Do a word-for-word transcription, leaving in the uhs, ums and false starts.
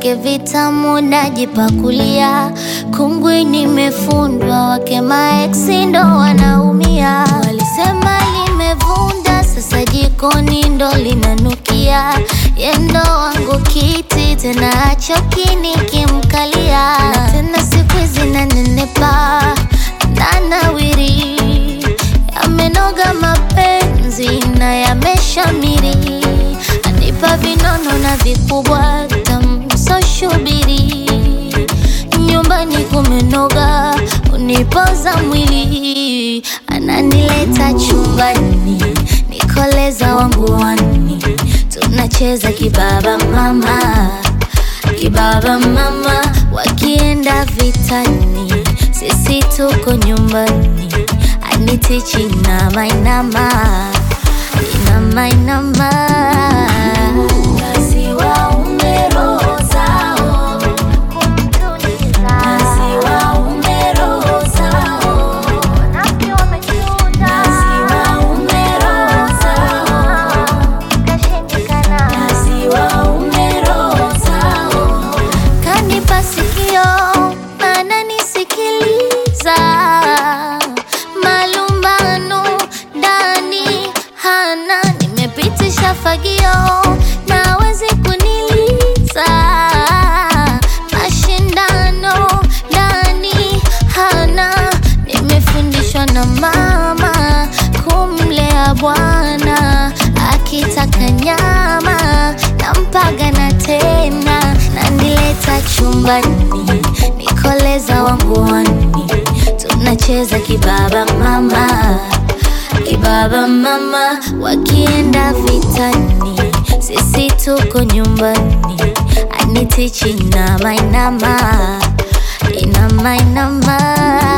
vyake vitamu najipakulia. Kungwi nimefundwa, wake maeksi ndo wanaumia. Walisema limevunda, sasa jikoni ndo linanukia. Yendo wangu kiti tena achoki nikimkalia. Na tena siku hizi nanenepa nanawiri, yamenoga mapenzi na yameshamiri. Anipa vinono na vikubwa tamsoshubiri. Nyumbani kumenoga, unipoza mwili. Ananileta chumbani, nikoleza wangu wani. Tunacheza kibaba mama, kibaba mama. Wakienda vitani, sisi tuko nyumbani. Anitichi inama inama, inama inama. Nasi waume roho zao, nasi waume roho zao, nasi waume roho zao, nasi waume roho zao. Kanipa sikio na nisikiliza, malumbano ndani hana. Nimepitisha fagio na wezi kuniliza, mashindano ndani hana. Nimefundishwa na mama kumlea bwana, akitaka nyama nampaga na tena. Nanileta chumbani, nikoleza wangu wani. Tunacheza kibaba mama, kibaba mama. Wakienda vitani, sisi tuko nyumbani. Anitichi inama inama, inama inama.